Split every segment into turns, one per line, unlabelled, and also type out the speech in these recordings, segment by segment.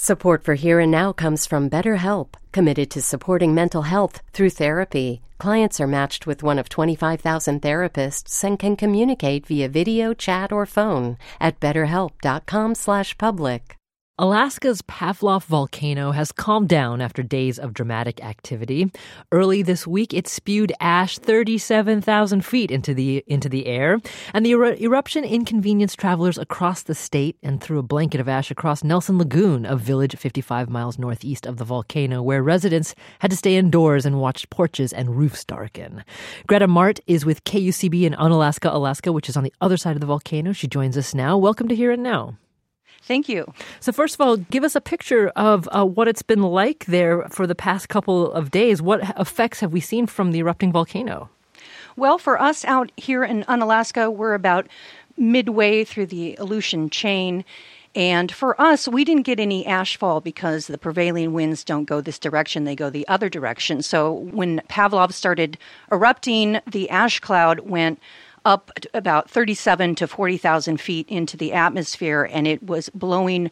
Support for Here and Now comes from BetterHelp, committed to supporting mental health through therapy. Clients are matched with one of 25,000 therapists and can communicate via video, chat, or phone at betterhelp.com/public.
Alaska's Pavlov volcano has calmed down after days of dramatic activity. Early this week, it spewed ash 37,000 feet into the air, and the eruption inconvenienced travelers across the state and threw a blanket of ash across Nelson Lagoon, a village 55 miles northeast of the volcano, where residents had to stay indoors and watch porches and roofs darken. Greta Mart is with KUCB in Unalaska, Alaska, which is on the other side of the volcano. She joins us now. Welcome to Here and Now.
Thank you.
So first of all, give us a picture of what it's been like there for the past couple of days. What effects have we seen from the erupting volcano?
Well, for us out here in Unalaska, we're about midway through the Aleutian chain. And for us, we didn't get any ash fall because the prevailing winds don't go this direction, they go the other direction. So when Pavlov started erupting, the ash cloud went up about 37 to 40,000 feet into the atmosphere, and it was blowing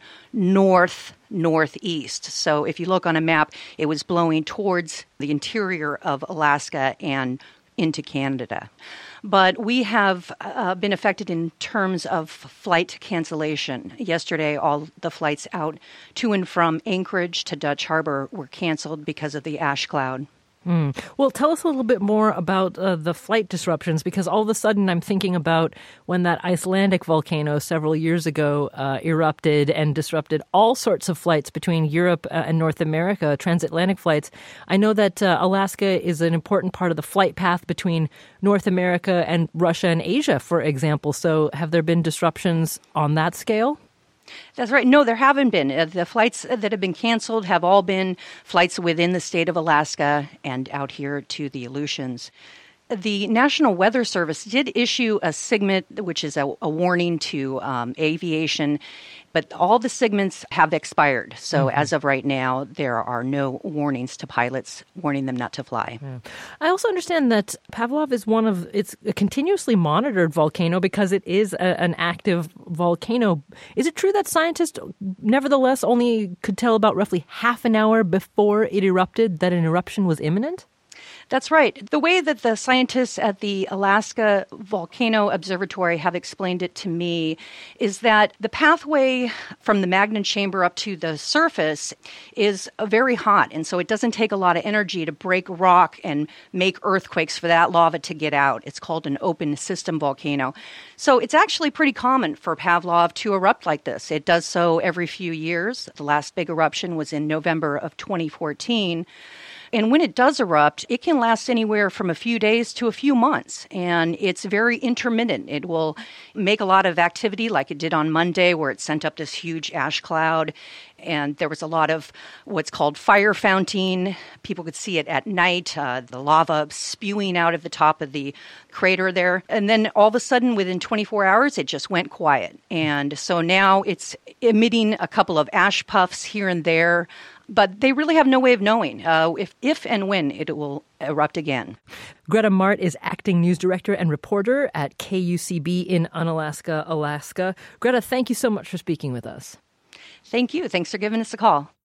northeast. So if you look on a map, it was blowing towards the interior of Alaska and into Canada. But we have been affected in terms of flight cancellation. Yesterday, all the flights out to and from Anchorage to Dutch Harbor were canceled because of the ash cloud.
Well, tell us a little bit more about the flight disruptions, because all of a sudden I'm thinking about when that Icelandic volcano several years ago erupted and disrupted all sorts of flights between Europe and North America, transatlantic flights. I know that Alaska is an important part of the flight path between North America and Russia and Asia, for example. So have there been disruptions on that scale?
That's right. No, there haven't been. The flights that have been canceled have all been flights within the state of Alaska and out here to the Aleutians. The National Weather Service did issue a SIGMET, which is a warning to aviation, but all the SIGMETs have expired. So as of right now, there are no warnings to pilots warning them not to fly.
Yeah. I also understand that Pavlov is it's a continuously monitored volcano because it is an active volcano. Is it true that scientists nevertheless only could tell about roughly half an hour before it erupted that an eruption was imminent?
That's right. The way that the scientists at the Alaska Volcano Observatory have explained it to me is that the pathway from the magma chamber up to the surface is very hot, and so it doesn't take a lot of energy to break rock and make earthquakes for that lava to get out. It's called an open system volcano. So it's actually pretty common for Pavlov to erupt like this. It does so every few years. The last big eruption was in November of 2014. And when it does erupt, it can last anywhere from a few days to a few months. And it's very intermittent. It will make a lot of activity like it did on Monday, where it sent up this huge ash cloud. And there was a lot of what's called fire fountaining. People could see it at night, the lava spewing out of the top of the crater there. And then all of a sudden, within 24 hours, it just went quiet. And so now it's emitting a couple of ash puffs here and there. But they really have no way of knowing if and when it will erupt again.
Greta Mart is acting news director and reporter at KUCB in Unalaska, Alaska. Greta, thank you so much for speaking with us.
Thank you. Thanks for giving us a call.